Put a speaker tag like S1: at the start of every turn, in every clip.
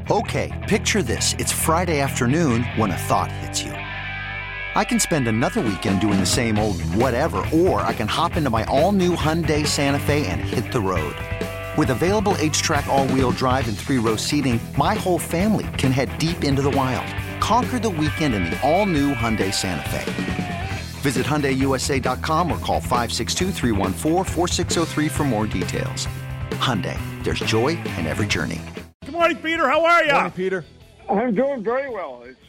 S1: Okay, picture this. It's Friday afternoon when a thought hits you. I can spend another weekend doing the same old whatever, or I can hop into my all-new Hyundai Santa Fe and hit the road. With available H-Track all-wheel drive and 3-row seating, my whole family can head deep into the wild. Conquer the weekend in the all-new Hyundai Santa Fe. Visit HyundaiUSA.com or call 562-314-4603 for more details. Hyundai, there's joy in every journey.
S2: Good morning, Peter. How are you?
S3: Good morning, Peter.
S4: I'm doing very well. It's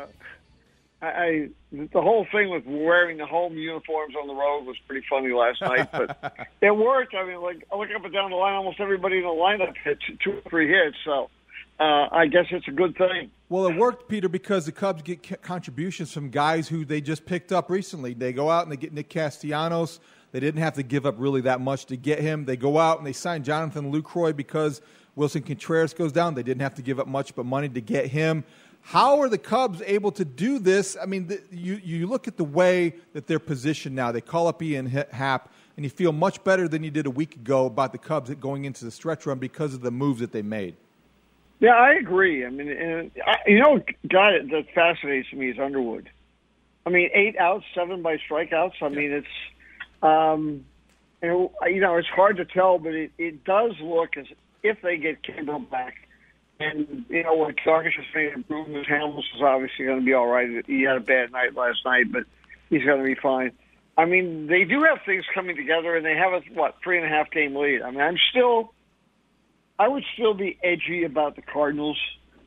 S4: the whole thing with wearing the home uniforms on the road was pretty funny last night, but it worked. I mean, like I look up and down the line, almost everybody in the lineup hit 2 or 3 hits, so I guess it's a good thing.
S3: Well, it worked, Peter, because the Cubs get contributions from guys who they just picked up recently. They go out and they get Nick Castellanos. They didn't have to give up really that much to get him. They go out and they sign Jonathan Lucroy because Wilson Contreras goes down. They didn't have to give up much but money to get him. How are the Cubs able to do this? I mean, you look at the way that they're positioned now. They call up Ian Happ, and you feel much better than you did a week ago about the Cubs going into the stretch run because of the moves that they made.
S4: Yeah, I agree. I mean, a guy that fascinates me is Underwood. I mean, 8 outs, 7 by strikeouts. I mean, it's it's hard to tell, but it does look as if they get Kimbrel back. And, when Darkish has made improvements, Hamels is obviously going to be all right. He had a bad night last night, but he's going to be fine. I mean, they do have things coming together, and they have a, 3.5 game lead. I mean, I would still be edgy about the Cardinals,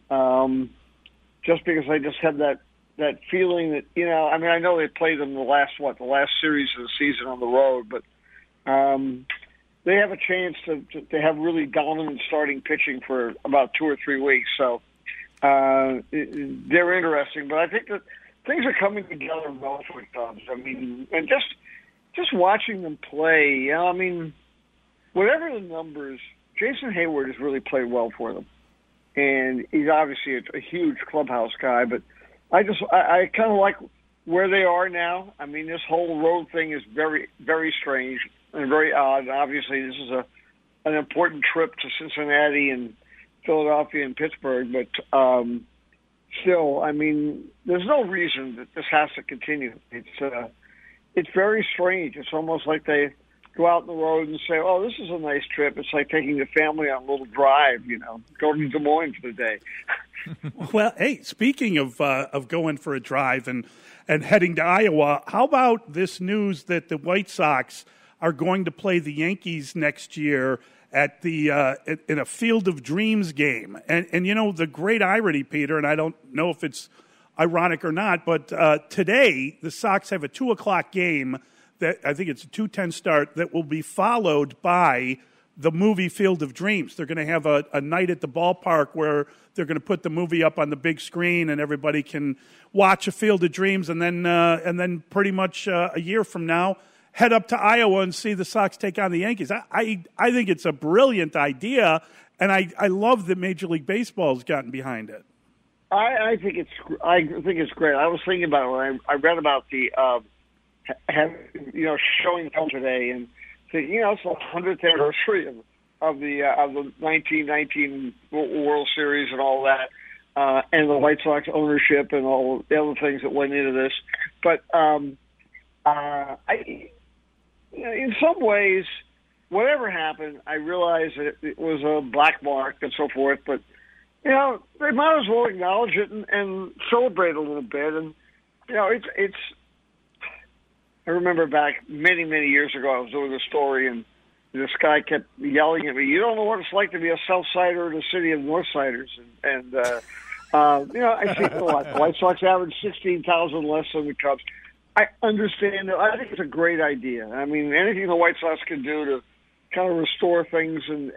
S4: just because I just have that feeling that, I know they played them the last series of the season on the road, but they have a chance to have really dominant starting pitching for about 2 or 3 weeks. So they're interesting. But I think that things are coming together well for the Cubs. I mean, and just watching them play, whatever the numbers, Jason Hayward has really played well for them. And he's obviously a huge clubhouse guy. But I kind of like where they are now. I mean, this whole road thing is very, very strange and very odd. Obviously, this is an important trip to Cincinnati and Philadelphia and Pittsburgh, but still, I mean, there's no reason that this has to continue. It's very strange. It's almost like they go out on the road and say, "Oh, this is a nice trip." It's like taking the family on a little drive, going to Des Moines for the day.
S2: Well, hey, speaking of going for a drive and heading to Iowa, how about this news that the White Sox are going to play the Yankees next year at the in a Field of Dreams game? And the great irony, Peter, and I don't know if it's ironic or not, but today the Sox have a 2:00 game that I think it's a 2:10 start that will be followed by the movie Field of Dreams. They're going to have a night at the ballpark where they're going to put the movie up on the big screen and everybody can watch a Field of Dreams, and then pretty much a year from now head up to Iowa and see the Sox take on the Yankees. I think it's a brilliant idea, and I love that Major League Baseball has gotten behind it.
S4: I think it's great. I was thinking about it when I read about the showing film today, and thinking, it's the 100th anniversary of the 1919 World Series and all that, and the White Sox ownership and all the other things that went into this. But in some ways, whatever happened, I realize that it was a black mark and so forth, but, they might as well acknowledge it and celebrate a little bit. And, it's I remember back many, many years ago, I was doing a story, and this guy kept yelling at me, "You don't know what it's like to be a South-Sider in a city of North-Siders." And I see a lot. The White Sox average 16,000 less than the Cubs. I understand it. I think it's a great idea. I mean, anything the White Sox can do to kind of restore things and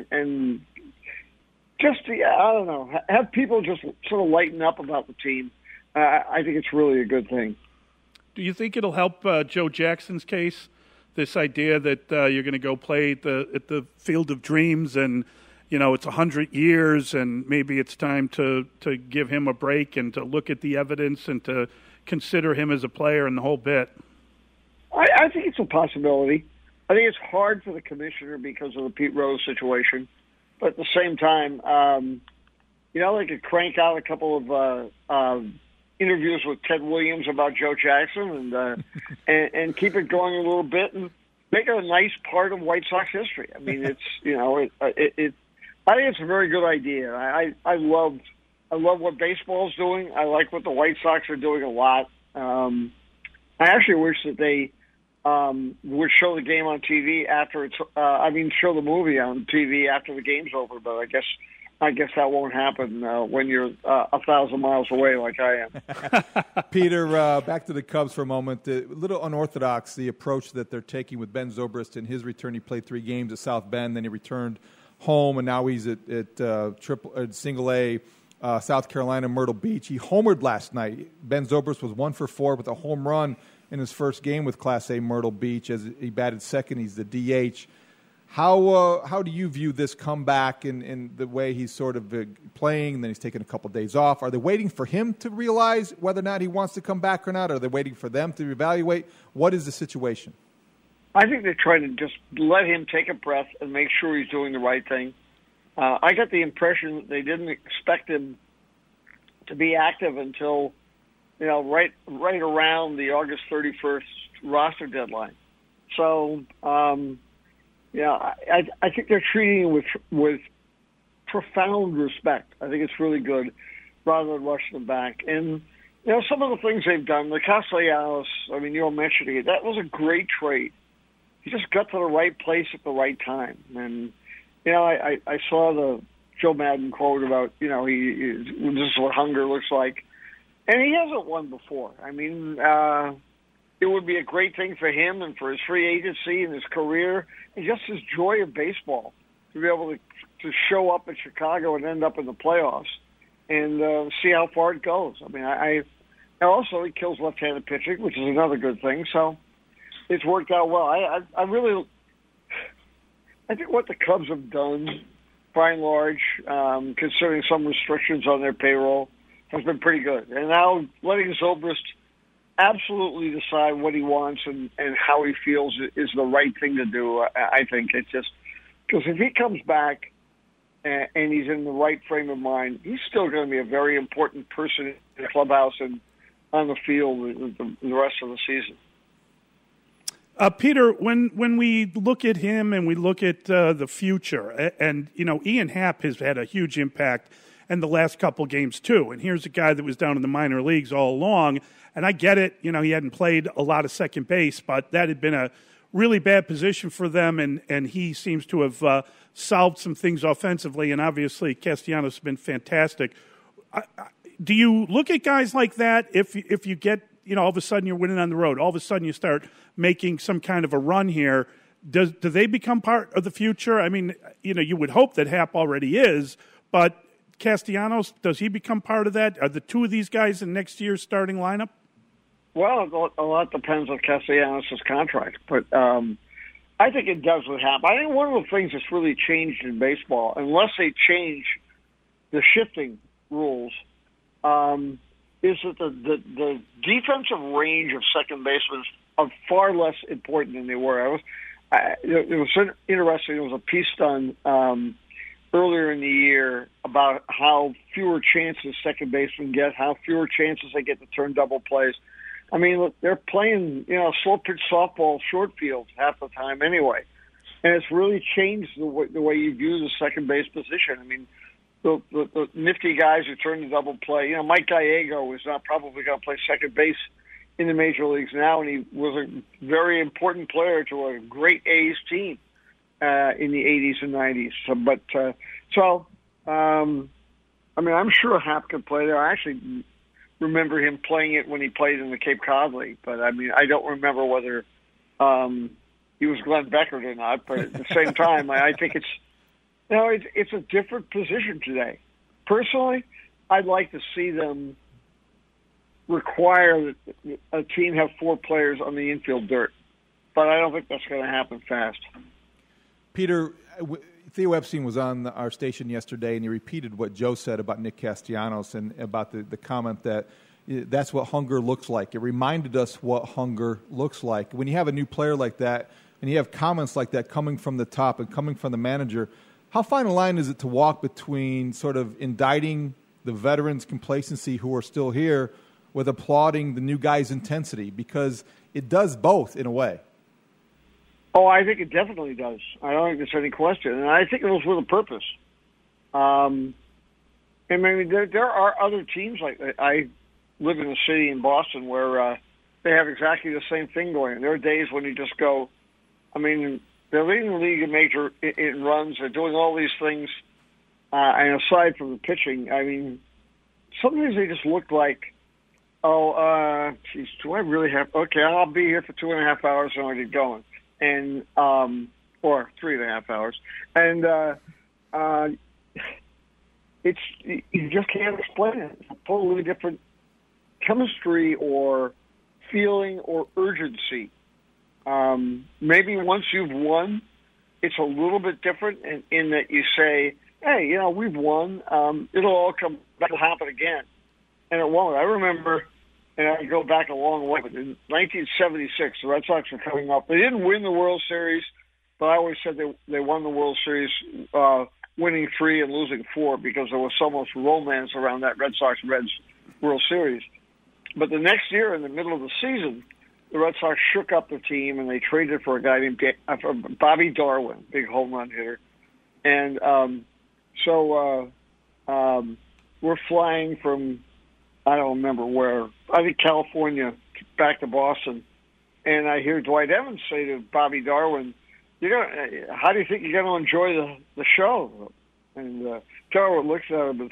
S4: just, I don't know, have people just sort of lighten up about the team. I think it's really a good thing.
S2: Do you think it'll help Joe Jackson's case, this idea that you're going to go play at the Field of Dreams and, it's 100 years and maybe it's time to give him a break and to look at the evidence and to consider him as a player and the whole bit?
S4: I think it's a possibility. I think it's hard for the commissioner because of the Pete Rose situation. But at the same time, they could crank out a couple of interviews with Ted Williams about Joe Jackson and keep it going a little bit and make it a nice part of White Sox history. I mean, it's I think it's a very good idea. I love what baseball's doing. I like what the White Sox are doing a lot. I actually wish that they would show the game on TV after it's. Show the movie on TV after the game's over. But I guess that won't happen when you're 1,000 miles away like I am.
S3: Peter, back to the Cubs for a moment. A little unorthodox, the approach that they're taking with Ben Zobrist in his return. He played 3 games at South Bend, then he returned home, and now he's at Single A, South Carolina, Myrtle Beach. He homered last night. Ben Zobrist was 1 for 4 with a home run in his first game with Class A Myrtle Beach. As he batted second, he's the DH. How do you view this comeback in the way he's sort of playing, and then he's taking a couple of days off? Are they waiting for him to realize whether or not he wants to come back or not? Are they waiting for them to evaluate? What is the situation?
S4: I think they're trying to just let him take a breath and make sure he's doing the right thing. I got the impression that they didn't expect him to be active until, right around the August 31st roster deadline. So, I think they're treating him with profound respect. I think it's really good, rather than rushing him back. And some of the things they've done, the Castellanos, you're mentioning it. That was a great trade. He just got to the right place at the right time. And I saw the Joe Madden quote about this is what hunger looks like, and he hasn't won before. It would be a great thing for him and for his free agency and his career and just his joy of baseball to be able to show up in Chicago and end up in the playoffs and see how far it goes. And also he kills left-handed pitching, which is another good thing. So it's worked out well. I think what the Cubs have done, by and large, considering some restrictions on their payroll, has been pretty good. And now letting Zobrist absolutely decide what he wants and how he feels is the right thing to do. I think it's just because if he comes back and he's in the right frame of mind, he's still going to be a very important person in the clubhouse and on the field the rest of the season.
S2: Peter, when we look at him and we look at the future, and Ian Happ has had a huge impact in the last couple games too. And here's a guy that was down in the minor leagues all along. And I get it, he hadn't played a lot of second base, but that had been a really bad position for them, and he seems to have solved some things offensively, and obviously Castellanos has been fantastic. Do you look at guys like that if you get, all of a sudden you're winning on the road, all of a sudden you start making some kind of a run here, do they become part of the future? You would hope that Happ already is, but Castellanos, does he become part of that? Are the two of these guys in next year's starting lineup?
S4: Well, a lot depends on Castellanos' contract, but I think it does with Happ. I think one of the things that's really changed in baseball, unless they change the shifting rules, is that the defensive range of second basemen are far less important than they were. It was interesting. There was a piece done earlier in the year about how fewer chances second basemen get, how fewer chances they get to turn double plays. They're playing, slow pitch softball short field half the time anyway. And it's really changed the way you view the second base position. The nifty guys who turn to double play, Mike Gallego is not probably going to play second base in the major leagues now, and he was a very important player to a great A's team in the 80s and 90s. I'm sure Happ could play there. I actually remember him playing it when he played in the Cape Cod League, but I don't remember whether he was Glenn Beckert or not. But at the same time, I think it's a different position today. Personally, I'd like to see them require that a team have 4 players on the infield dirt, but I don't think that's going to happen fast.
S3: Peter, Theo Epstein was on our station yesterday, and he repeated what Joe said about Nick Castellanos and about the comment that that's what hunger looks like. It reminded us what hunger looks like. When you have a new player like that and you have comments like that coming from the top and coming from the manager, how fine a line is it to walk between sort of indicting the veterans' complacency who are still here with applauding the new guy's intensity? Because it does both in a way.
S4: Oh, I think it definitely does. I don't think there's any question. And I think it was with a purpose. I mean, there are other teams like I live in a city in Boston where they have exactly the same thing going. There are days when you just go, I mean, they're leading the league in runs. They're doing all these things. And aside from the pitching, I mean, sometimes they just look like, geez, do I really have, okay, I'll be here for 2.5 hours and I'll get going. And, or 3.5 hours. And, it's, you just can't explain it. It's a totally different chemistry or feeling or urgency. Maybe once you've won, it's a little bit different in that you say, hey, you know, we've won. It'll all come back, it'll happen again. And it won't. I remember, and I go back a long way, but in 1976, the Red Sox were coming up. They didn't win the World Series, but I always said they won the World Series winning 3 and losing 4 because there was so much romance around that Red Sox-Reds World Series. But the next year, in the middle of the season, the Red Sox shook up the team, and they traded for a guy named Bobby Darwin, big home run hitter. And so we're flying from, I don't remember where, I think California, back to Boston. And I hear Dwight Evans say to Bobby Darwin, how do you think you're going to enjoy the show? And Darwin looks at him and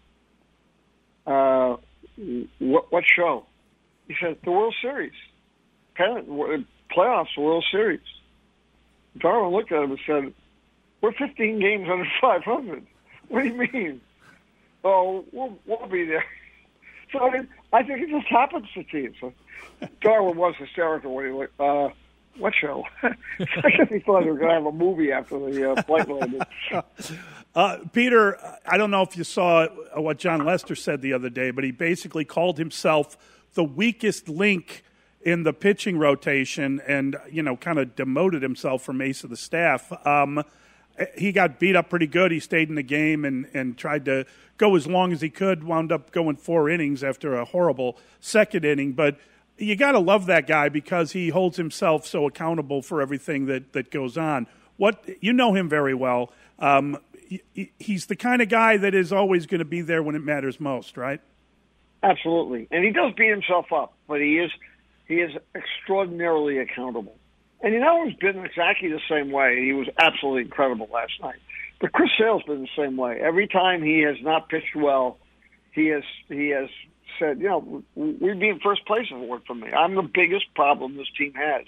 S4: says, what show? He said, the World Series. Playoffs, World Series. Darwin looked at him and said, we're 15 games under 500. What do you mean? Oh, we'll be there. So I think it just happens to teams. So Darwin was hysterical when he looked, what show? I guess he thought they were going to have a movie after the flight landed.
S2: Peter, I don't know if you saw what John Lester said the other day, but he basically called himself the weakest link in the pitching rotation and, you know, kind of demoted himself from ace of the staff. He got beat up pretty good. He stayed in the game and tried to go as long as he could, wound up going 4 innings after a horrible second inning. But you got to love that guy because he holds himself so accountable for everything that goes on. You know him very well. He's the kind of guy that is always going to be there when it matters most, right?
S4: Absolutely. And he does beat himself up, but he is extraordinarily accountable. And he's always been exactly the same way. He was absolutely incredible last night. But Chris Sale's been the same way. Every time he has not pitched well, he has said, you know, we'd be in first place if it weren't for me. I'm the biggest problem this team has.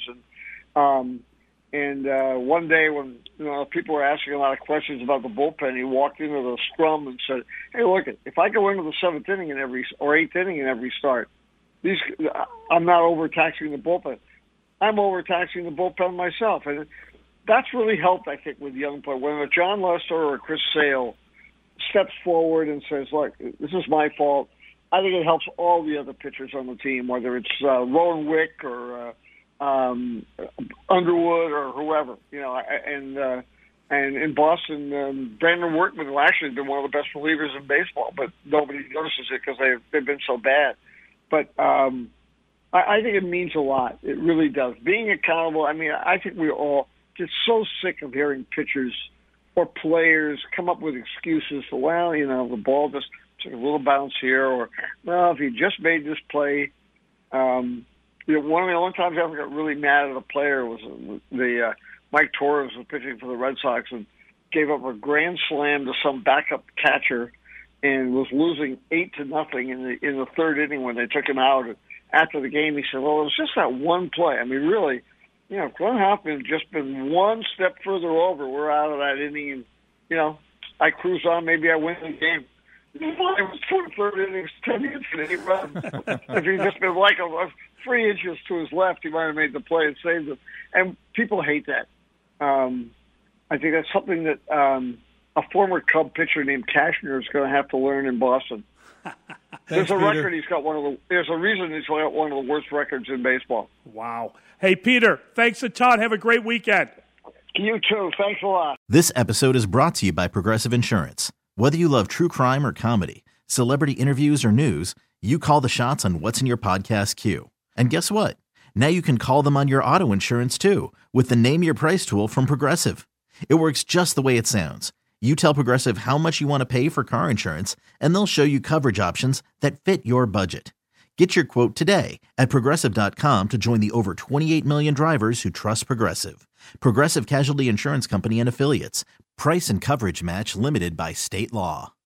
S4: And one day when people were asking a lot of questions about the bullpen, he walked into the scrum and said, hey, look, if I go into the 7th inning in every or 8th inning in every start, I'm not overtaxing the bullpen. I'm overtaxing the bullpen myself. And that's really helped, I think, with young players. When a John Lester or a Chris Sale steps forward and says, look, this is my fault, I think it helps all the other pitchers on the team, whether it's Rowan Wick or Underwood or whoever. You know, and in Boston, Brandon Workman, who actually has been one of the best relievers in baseball, but nobody notices it because they've been so bad. But I think it means a lot. It really does. Being accountable, I mean, I think we all get so sick of hearing pitchers or players come up with excuses for, well, you know, the ball just took a little bounce here, or, well, if he just made this play. You know, one of the only times I ever got really mad at a player was the Mike Torres was pitching for the Red Sox and gave up a grand slam to some backup catcher and was losing 8-0 in the 3rd inning when they took him out. And after the game, he said, well, it was just that one play. I mean, really, you know, if Glenn Hoffman had just been one step further over, we're out of that inning, and, you know, I cruise on, maybe I win the game. It was 3rd innings, 10 hits and 8 runs. If he'd just been like 3 inches to his left, he might have made the play and saved it. And people hate that. I think that's something that a former Cub pitcher named Cashner is going to have to learn in Boston. There's a record he's got there's a reason he's got one of the worst records in baseball.
S2: Wow. Hey, Peter, thanks a ton. Have a great weekend.
S4: You too. Thanks a lot.
S5: This episode is brought to you by Progressive Insurance. Whether you love true crime or comedy, celebrity interviews or news, you call the shots on what's in your podcast queue. And guess what? Now you can call them on your auto insurance too with the Name Your Price tool from Progressive. It works just the way it sounds. You tell Progressive how much you want to pay for car insurance, and they'll show you coverage options that fit your budget. Get your quote today at Progressive.com to join the over 28 million drivers who trust Progressive. Progressive Casualty Insurance Company and Affiliates. Price and coverage match limited by state law.